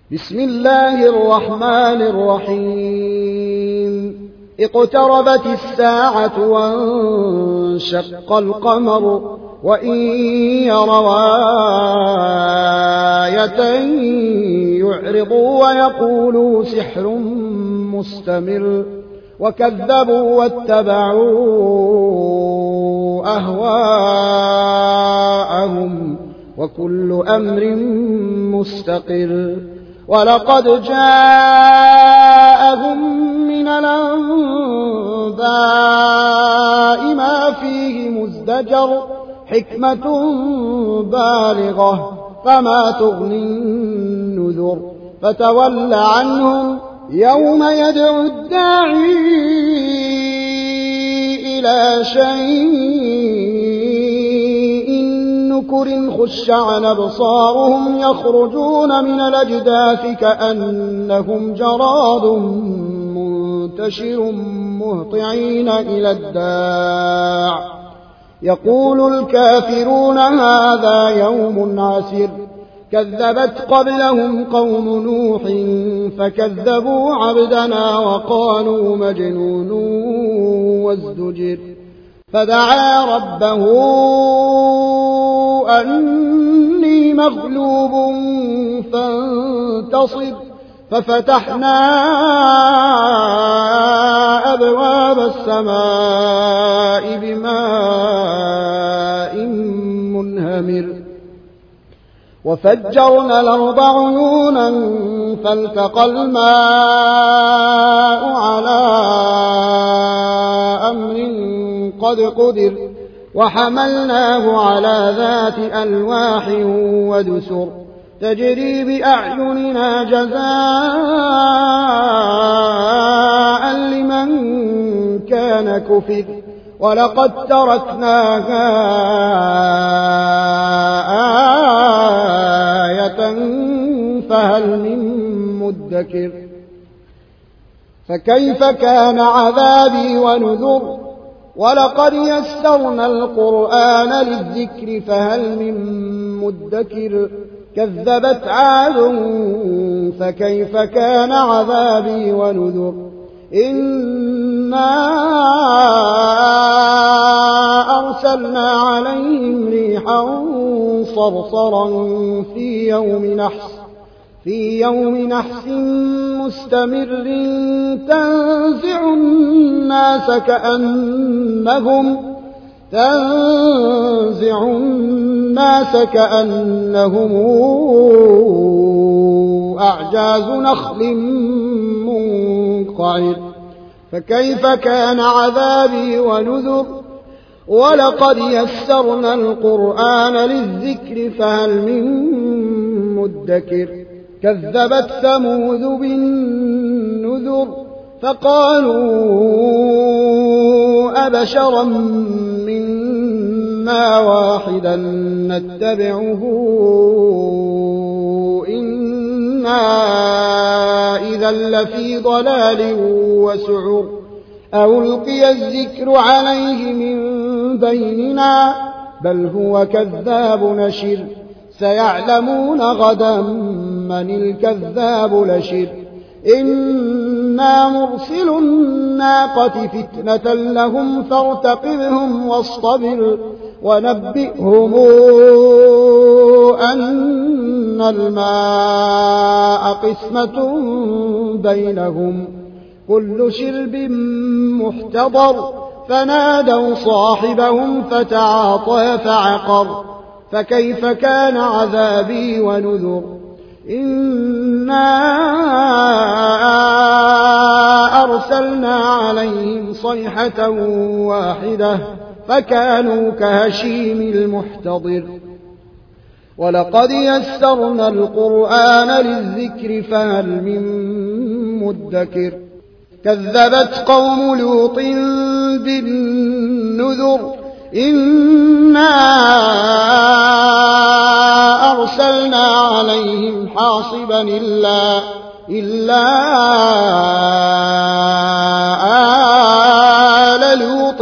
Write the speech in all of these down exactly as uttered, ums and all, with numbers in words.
بسم الله الرحمن الرحيم اقتربت الساعة وانشق القمر وإن يروا آية يعرضوا ويقولوا سحر مستمر وكذبوا واتبعوا أهواءهم وكل أمر مستقر ولقد جاءهم من الأنباء ما فيه مزدجر حكمة بالغة فما تغني النذر فتول عنهم يوم يدعو الداعي إلى شيء نكر خش عن أبصارهم يخرجون من الأجداث كأنهم جراد منتشر مهطعين إلى الداع يقول الكافرون هذا يوم عسر كذبت قبلهم قوم نوح فكذبوا عبدنا وقالوا مجنون وازدجر فدعا ربه أني مغلوب فانتصر ففتحنا أبواب السماء بماء منهمر وفجرنا الأرض عيونا فالتقى الماء على أمر قد قدر وحملناه على ذات ألواح ودسر تجري بأعيننا جزاء لمن كان كفر ولقد تركناها آية فهل من مدكر فكيف كان عذابي ونذر ولقد يسرنا القرآن للذكر فهل من مدكر كذبت عاد فكيف كان عذابي ونذر إنا أرسلنا عليهم ريحا صرصرا في يوم نحس في يوم نحس مستمر تنزع الناس كأنهم تنزع الناس كأنهم أعجاز نخل منقعر فكيف كان عذابي ونذر ولقد يسرنا القرآن للذكر فهل من مدكر كذبت ثمود بالنذر فقالوا أبشرا منا واحدا نتبعه إنا إذا لفي ضلال وسعر أو ألقي الذكر عليه من بيننا بل هو كذاب نشر سيعلمون غدا من الكذاب لشر إنا مرسل الناقة فتنة لهم فارتقبهم واصطبر ونبئهم أن الماء قسمة بينهم كل شرب محتضر فنادوا صاحبهم فتعاطى فعقر فكيف كان عذابي ونذر إنا أرسلنا عليهم صيحة واحدة فكانوا كهشيم المحتضر ولقد يسرنا القرآن للذكر فهل من مدكر كذبت قوم لوط بالنذر إنا أرسلنا عليهم حاصبا إلا, إلا آل لوط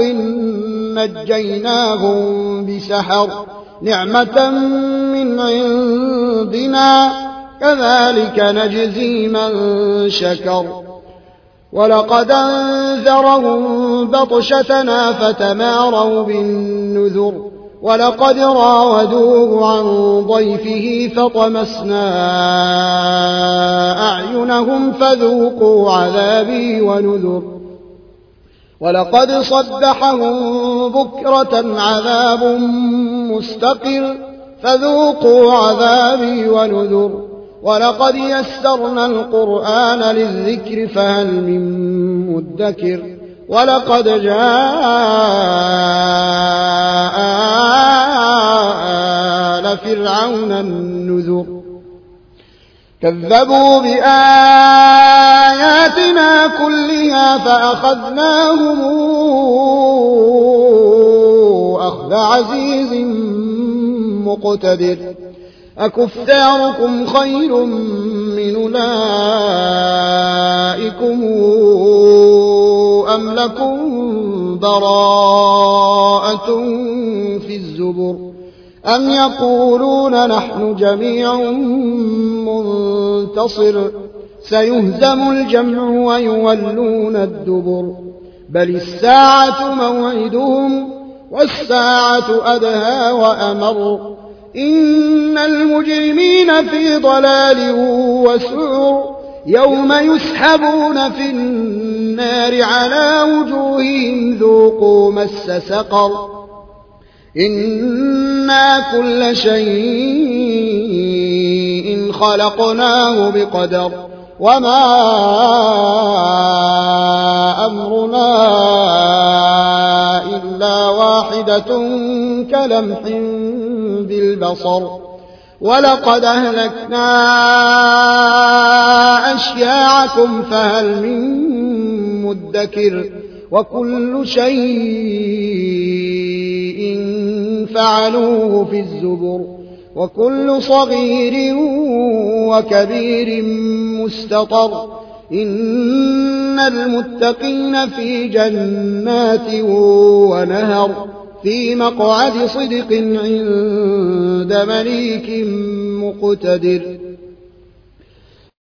نجيناهم بسحر نعمة من عندنا كذلك نجزي من شكر ولقد أنذرهم بطشتنا فتماروا بالنذر ولقد راودوه عن ضيفه فطمسنا أعينهم فذوقوا عذابي ونذر ولقد صبحهم بكرة عذاب مستقر فذوقوا عذابي ونذر ولقد يسرنا القرآن للذكر فهل من مدكر ولقد جاء آل فرعون النذر كذبوا بآياتنا كلها فأخذناهم أخذ عزيز مقتدر أكفاركم خير من أولئكم أم لكم براءة في الزبر أم يقولون نحن جميع منتصر سيهزم الجمع ويولون الدبر بل الساعة موعدهم والساعة أدهى وأمر إن المجرمين في ضلال وسعر يوم يسحبون في النار على وجوههم ذوقوا مس سقر إنا كل شيء خلقناه بقدر وما أمرنا إلا واحدة كلمح بالبصر ولقد أهلكنا أشياعكم فهل من مدكر وكل شيء فعلوه في الزبر وكل صغير وكبير مستطر إن المتقين في جنات ونهر في مقعد صدق عند مليك مقتدر